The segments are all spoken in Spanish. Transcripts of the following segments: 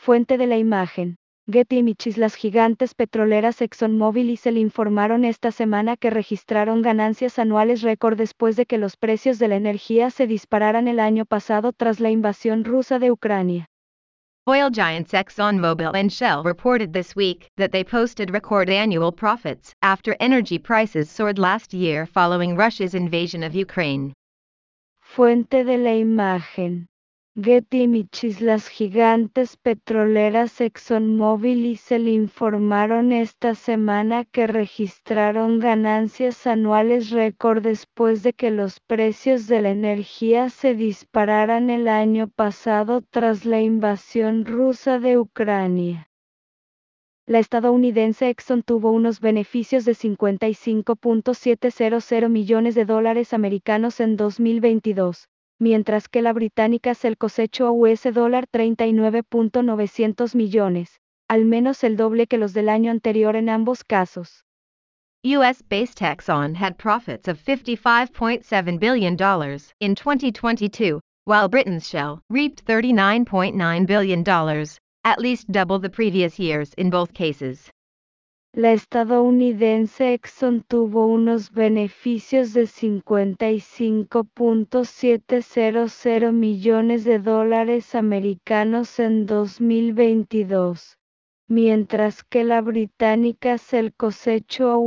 Fuente de la imagen. Getty Images. Las gigantes petroleras ExxonMobil y Shell informaron esta semana que registraron ganancias anuales récord después de que los precios de la energía se dispararan el año pasado tras la invasión rusa de Ucrania. Oil giants ExxonMobil and Shell reported this week that they posted record annual profits after energy prices soared last year following Russia's invasion of Ukraine. Fuente de la imagen. Getty Images. Las gigantes petroleras ExxonMobil y Shell informaron esta semana que registraron ganancias anuales récord después de que los precios de la energía se dispararan el año pasado tras la invasión rusa de Ucrania. La estadounidense Exxon tuvo unos beneficios de $55.700 millones americanos en 2022. Mientras que la británica Shell cosechó $39.900 millones, al menos el doble que los del año anterior en ambos casos. US-based Exxon had profits of $55.7 billion in 2022, while Britain's Shell reaped $39.9 billion, at least double the previous years in both cases. La estadounidense Exxon tuvo unos beneficios de $55.700 millones americanos en 2022, mientras que la británica Shell cosechó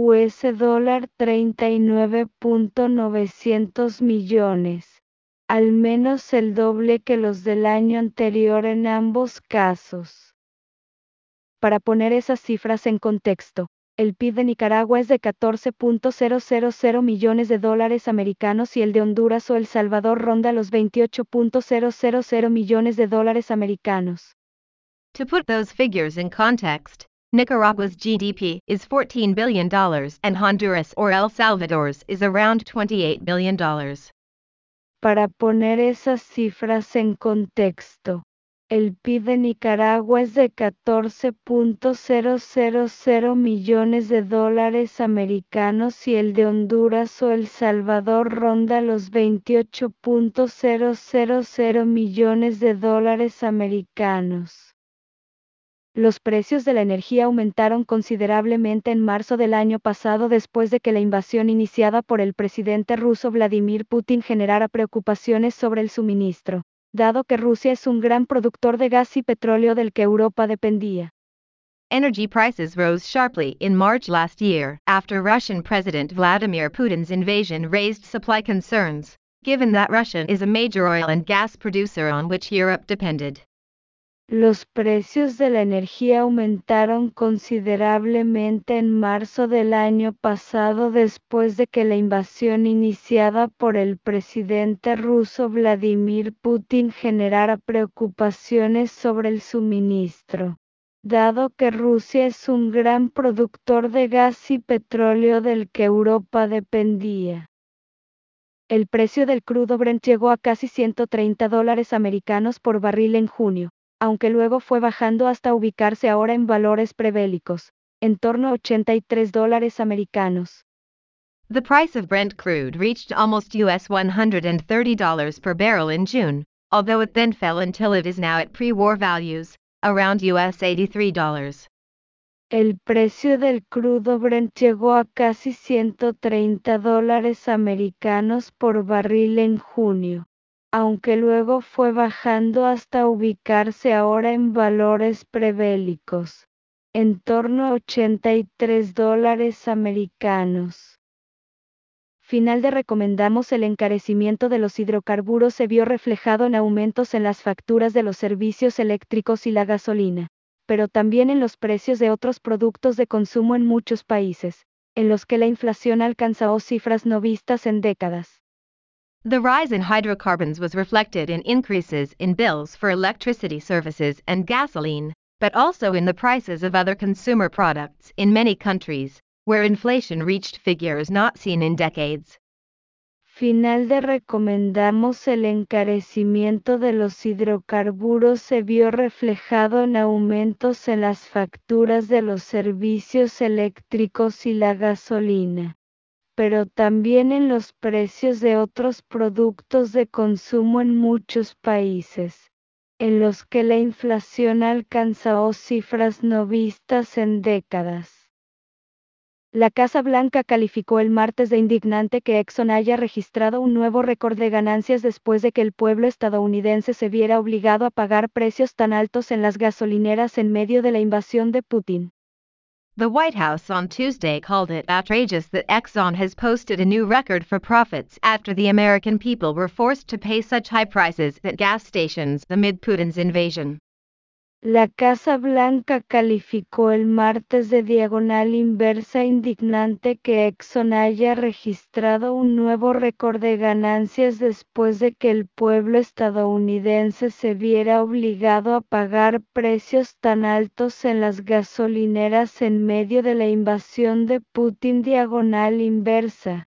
$39.900 millones, al menos el doble que los del año anterior en ambos casos. Para poner esas cifras en contexto, el PIB de Nicaragua es de $14.000 millones americanos y el de Honduras o El Salvador ronda los $28.000 millones americanos. To put those figures in context, Nicaragua's GDP is $14 billion and Honduras or El Salvador's is around $28 billion. Para poner esas cifras en contexto, el PIB de Nicaragua es de $14.000 millones americanos y el de Honduras o El Salvador ronda los $28.000 millones americanos. Los precios de la energía aumentaron considerablemente en marzo del año pasado después de que la invasión iniciada por el presidente ruso Vladimir Putin generara preocupaciones sobre el suministro, dado que Rusia es un gran productor de gas y petróleo del que Europa dependía. Energy prices rose sharply in March last year after Russian President Vladimir Putin's invasion raised supply concerns, given that Russia is a major oil and gas producer on which Europe depended. Los precios de la energía aumentaron considerablemente en marzo del año pasado después de que la invasión iniciada por el presidente ruso Vladimir Putin generara preocupaciones sobre el suministro, dado que Rusia es un gran productor de gas y petróleo del que Europa dependía. El precio del crudo Brent llegó a casi $130 americanos por barril en junio, aunque luego fue bajando hasta ubicarse ahora en valores prebélicos, en torno a $83 americanos. The price of Brent crude reached almost $130 per barrel in June, although it then fell until it is now at pre-war values, around $83. El precio del crudo Brent llegó a casi $130 americanos por barril en junio, aunque luego fue bajando hasta ubicarse ahora en valores prebélicos, en torno a $83 americanos. Final de recomendamos. El encarecimiento de los hidrocarburos se vio reflejado en aumentos en las facturas de los servicios eléctricos y la gasolina, pero también en los precios de otros productos de consumo en muchos países, en los que la inflación alcanzó cifras no vistas en décadas. The rise in hydrocarbons was reflected in increases in bills for electricity services and gasoline, but also in the prices of other consumer products in many countries, where inflation reached figures not seen in decades. Final de recomendamos. El encarecimiento de los hidrocarburos se vio reflejado en aumentos en las facturas de los servicios eléctricos y la gasolina, pero también en los precios de otros productos de consumo en muchos países, en los que la inflación alcanzó cifras no vistas en décadas. La Casa Blanca calificó el martes de indignante que Exxon haya registrado un nuevo récord de ganancias después de que el pueblo estadounidense se viera obligado a pagar precios tan altos en las gasolineras en medio de la invasión de Putin. The White House on Tuesday called it outrageous that Exxon has posted a new record for profits after the American people were forced to pay such high prices at gas stations amid Putin's invasion. La Casa Blanca calificó el martes de diagonal inversa indignante que Exxon haya registrado un nuevo récord de ganancias después de que el pueblo estadounidense se viera obligado a pagar precios tan altos en las gasolineras en medio de la invasión de Putin diagonal inversa.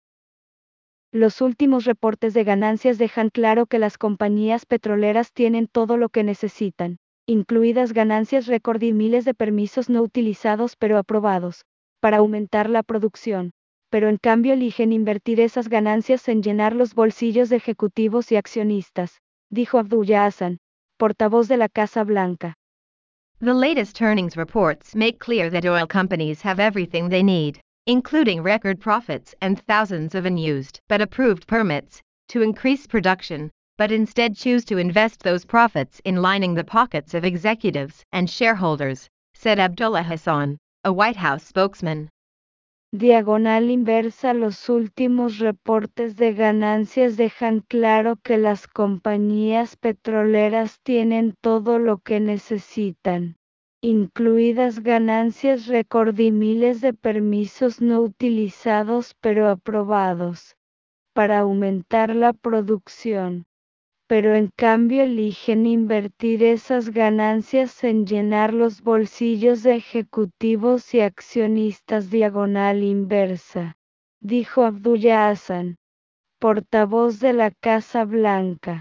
Los últimos reportes de ganancias dejan claro que las compañías petroleras tienen todo lo que necesitan, incluidas ganancias récord y miles de permisos no utilizados pero aprobados, para aumentar la producción, pero en cambio eligen invertir esas ganancias en llenar los bolsillos de ejecutivos y accionistas, dijo Abdullah Hassan, portavoz de la Casa Blanca. The latest earnings reports make clear that oil companies have everything they need, including record profits and thousands of unused but approved permits, to increase production, but instead choose to invest those profits in lining the pockets of executives and shareholders, said Abdullah Hassan, a White House spokesman. Diagonal inversa. Los últimos reportes de ganancias dejan claro que las compañías petroleras tienen todo lo que necesitan, incluidas ganancias récord y miles de permisos no utilizados pero aprobados, para aumentar la producción, pero en cambio eligen invertir esas ganancias en llenar los bolsillos de ejecutivos y accionistas diagonal inversa, dijo Abdullah Hassan, portavoz de la Casa Blanca.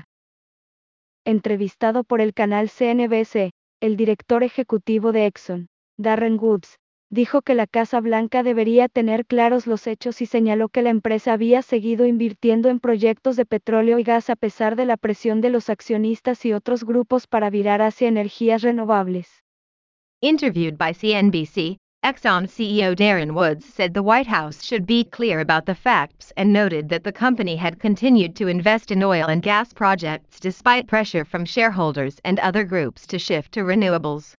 Entrevistado por el canal CNBC, el director ejecutivo de Exxon, Darren Woods, dijo que la Casa Blanca debería tener claros los hechos y señaló que la empresa había seguido invirtiendo en proyectos de petróleo y gas a pesar de la presión de los accionistas y otros grupos para virar hacia energías renovables. Interviewed by CNBC, Exxon CEO Darren Woods said the White House should be clear about the facts and noted that the company had continued to invest in oil and gas projects despite pressure from shareholders and other groups to shift to renewables.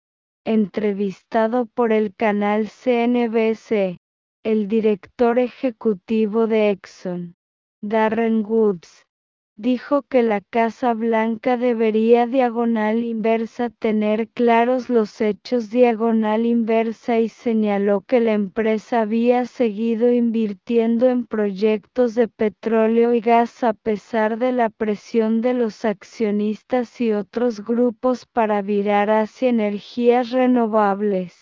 Entrevistado por el canal CNBC, el director ejecutivo de Exxon, Darren Woods, dijo que la Casa Blanca debería diagonal inversa tener claros los hechos diagonal inversa y señaló que la empresa había seguido invirtiendo en proyectos de petróleo y gas a pesar de la presión de los accionistas y otros grupos para virar hacia energías renovables.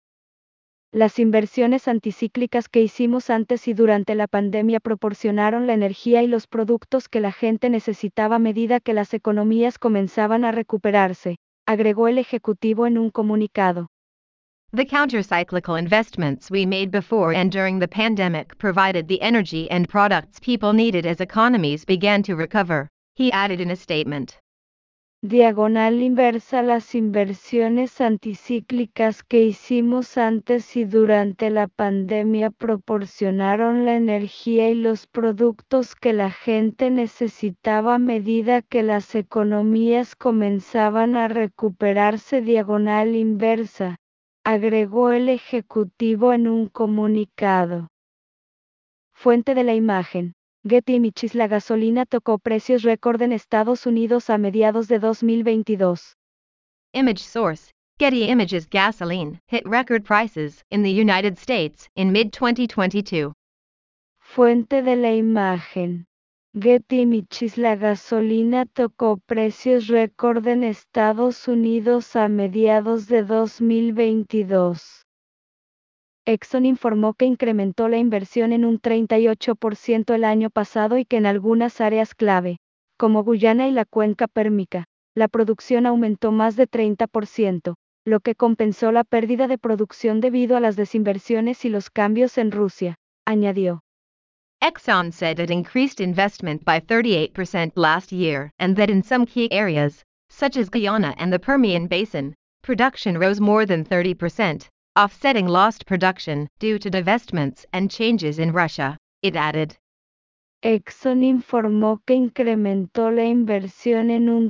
Las inversiones anticíclicas que hicimos antes y durante la pandemia proporcionaron la energía y los productos que la gente necesitaba a medida que las economías comenzaban a recuperarse, agregó el ejecutivo en un comunicado. The countercyclical investments we made before and during the pandemic provided the energy and products people needed as economies began to recover, he added in a statement. Diagonal inversa. Las inversiones anticíclicas que hicimos antes y durante la pandemia proporcionaron la energía y los productos que la gente necesitaba a medida que las economías comenzaban a recuperarse. Diagonal inversa, agregó el ejecutivo en un comunicado. Fuente de la imagen: Getty Images. La gasolina tocó precios récord en Estados Unidos a mediados de 2022. Image source: Getty Images. Gasoline hit record prices in the United States in mid-2022. Fuente de la imagen: Getty Images. La gasolina tocó precios récord en Estados Unidos a mediados de 2022. Exxon informó que incrementó la inversión en un 38% el año pasado y que en algunas áreas clave, como Guyana y la cuenca pérmica, la producción aumentó más de 30%, lo que compensó la pérdida de producción debido a las desinversiones y los cambios en Rusia, añadió. Exxon said it increased investment by 38% last year and that in some key areas, such as Guyana and the Permian Basin, production rose more than 30%, offsetting lost production due to divestments and changes in Russia, it added. Exxon informó que incrementó la inversión en un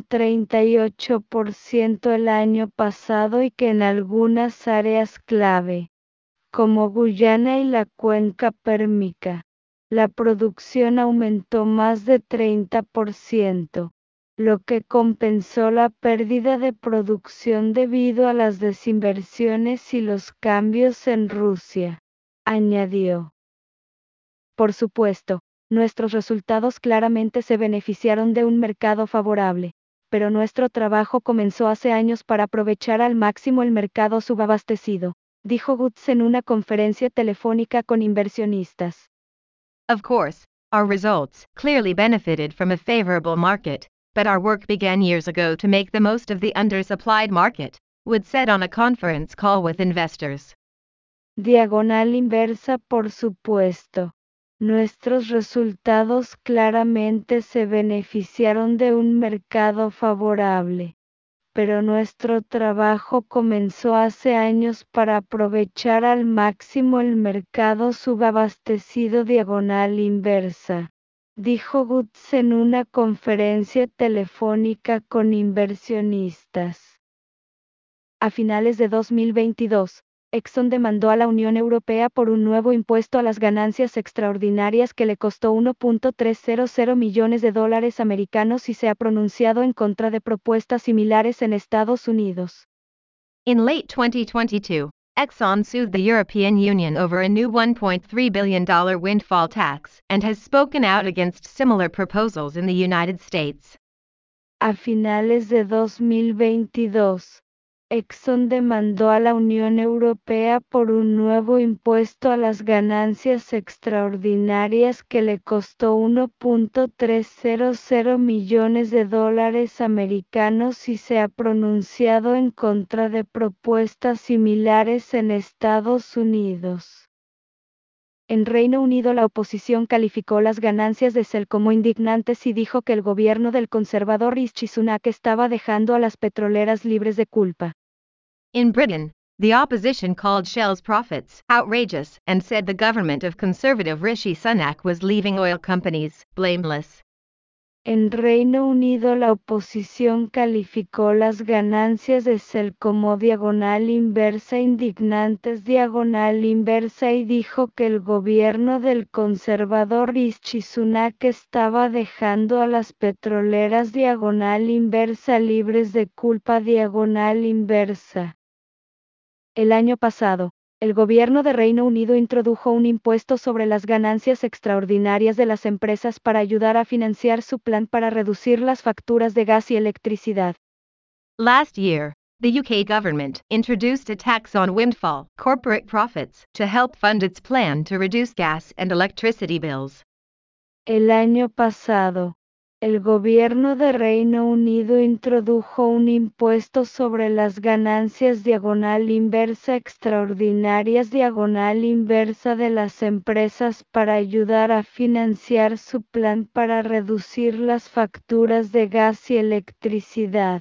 38% el año pasado y que en algunas áreas clave, como Guyana y la cuenca pérmica, la producción aumentó más de 30%, lo que compensó la pérdida de producción debido a las desinversiones y los cambios en Rusia, añadió. Por supuesto, nuestros resultados claramente se beneficiaron de un mercado favorable, pero nuestro trabajo comenzó hace años para aprovechar al máximo el mercado subabastecido, dijo Woods en una conferencia telefónica con inversionistas. Of course, our results clearly benefited from a favorable market, but our work began years ago to make the most of the undersupplied market, Woods said on a conference call with investors. Diagonal inversa, por supuesto. Nuestros resultados claramente se beneficiaron de un mercado favorable, pero nuestro trabajo comenzó hace años para aprovechar al máximo el mercado subabastecido. Diagonal inversa, dijo Woods en una conferencia telefónica con inversionistas. A finales de 2022, Exxon demandó a la Unión Europea por un nuevo impuesto a las ganancias extraordinarias que le costó $1.300 millones americanos y se ha pronunciado en contra de propuestas similares en Estados Unidos. In late 2022, Exxon sued the European Union over a new $1.3 billion windfall tax and has spoken out against similar proposals in the United States. A finales de 2022, Exxon demandó a la Unión Europea por un nuevo impuesto a las ganancias extraordinarias que le costó $1.300 millones americanos y se ha pronunciado en contra de propuestas similares en Estados Unidos. En Reino Unido, la oposición calificó las ganancias de Shell como indignantes y dijo que el gobierno del conservador Rishi Sunak estaba dejando a las petroleras libres de culpa. In Britain, the opposition called Shell's profits outrageous and said the government of conservative Rishi Sunak was leaving oil companies blameless. En Reino Unido, la oposición calificó las ganancias de Shell como diagonal inversa indignantes diagonal inversa y dijo que el gobierno del conservador Rishi Sunak estaba dejando a las petroleras diagonal inversa libres de culpa diagonal inversa. El año pasado, el gobierno de Reino Unido introdujo un impuesto sobre las ganancias extraordinarias de las empresas para ayudar a financiar su plan para reducir las facturas de gas y electricidad. Last year, the UK government introduced a tax on windfall corporate profits to help fund its plan to reduce gas and electricity bills. El año pasado, el gobierno de Reino Unido introdujo un impuesto sobre las ganancias diagonal inversa extraordinarias diagonal inversa de las empresas para ayudar a financiar su plan para reducir las facturas de gas y electricidad.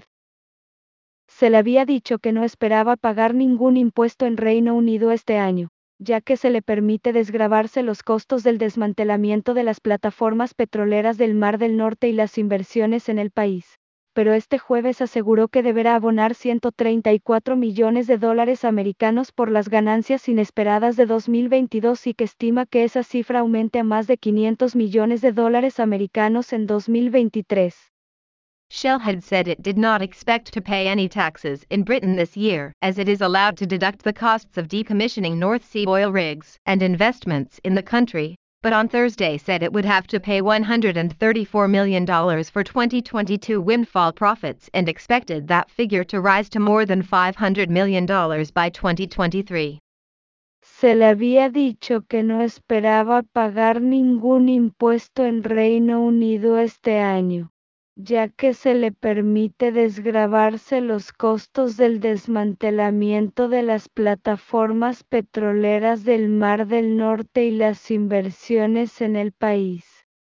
Se le había dicho que no esperaba pagar ningún impuesto en Reino Unido este año, ya que se le permite desgravarse los costos del desmantelamiento de las plataformas petroleras del Mar del Norte y las inversiones en el país. Pero este jueves aseguró que deberá abonar $134 millones americanos por las ganancias inesperadas de 2022 y que estima que esa cifra aumente a más de $500 millones americanos en 2023. Shell had said it did not expect to pay any taxes in Britain this year, as it is allowed to deduct the costs of decommissioning North Sea oil rigs and investments in the country, but on Thursday said it would have to pay $134 million for 2022 windfall profits and expected that figure to rise to more than $500 million by 2023. Se le había dicho que no esperaba pagar ningún impuesto en Reino Unido este año, ya que se le permite desgravarse los costos del desmantelamiento de las plataformas petroleras del Mar del Norte y las inversiones en el país.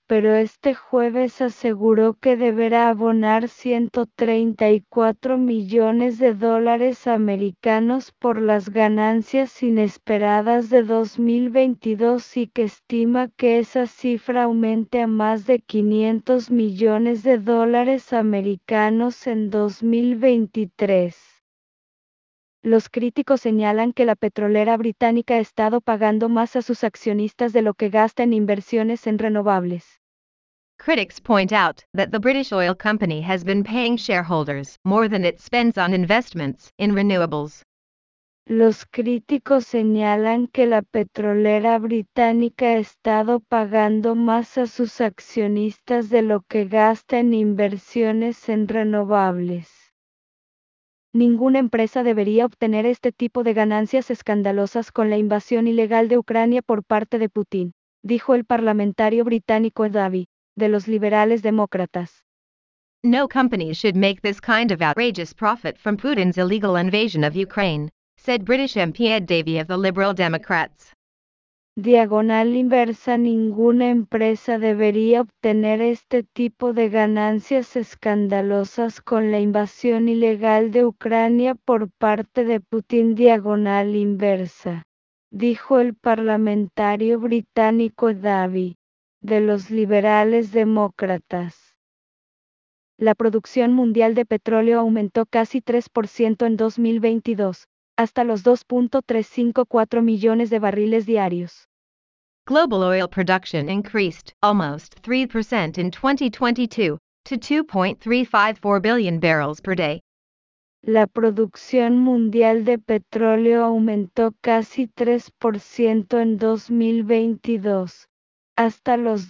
pero este jueves aseguró que deberá abonar $134 millones americanos por las ganancias inesperadas de 2022 y que estima que esa cifra aumente a más de $500 millones americanos en 2023. Los críticos señalan que la petrolera británica ha estado pagando más a sus accionistas de lo que gasta en inversiones en renovables. Critics point out that the British oil company has been paying shareholders more than it spends on investments in renewables. Los críticos señalan que la petrolera británica ha estado pagando más a sus accionistas de lo que gasta en inversiones en renovables. Ninguna empresa debería obtener este tipo de ganancias escandalosas con la invasión ilegal de Ucrania por parte de Putin, dijo el parlamentario británico Ed Davey, de los liberales demócratas. No company should make this kind of outrageous profit from Putin's illegal invasion of Ukraine, said British MP Ed Davey of the Liberal Democrats. Diagonal inversa. Ninguna empresa debería obtener este tipo de ganancias escandalosas con la invasión ilegal de Ucrania por parte de Putin. Diagonal inversa, dijo el parlamentario británico Davey, de los liberales demócratas. La producción mundial de petróleo aumentó casi 3% en 2022, hasta los 2.354 millones de barriles diarios. Global oil production increased almost 3% in 2022 to 2.354 billion barrels per day. La producción mundial de petróleo aumentó casi 3% en 2022, hasta los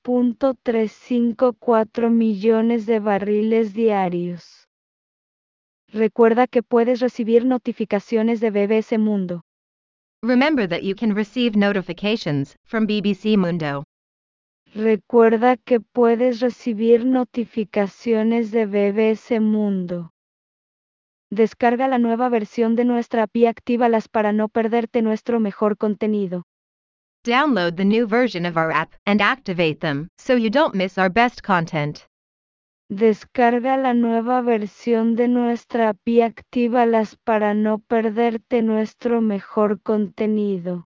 2.354 millones de barriles diarios. Recuerda que puedes recibir notificaciones de BBC Mundo. Remember that you can receive notifications from BBC Mundo. Recuerda que puedes recibir notificaciones de BBC Mundo. Descarga la nueva versión de nuestra app y actívalas para no perderte nuestro mejor contenido. Download the new version of our app and activate them so you don't miss our best content. Descarga la nueva versión de nuestra app y actívalas para no perderte nuestro mejor contenido.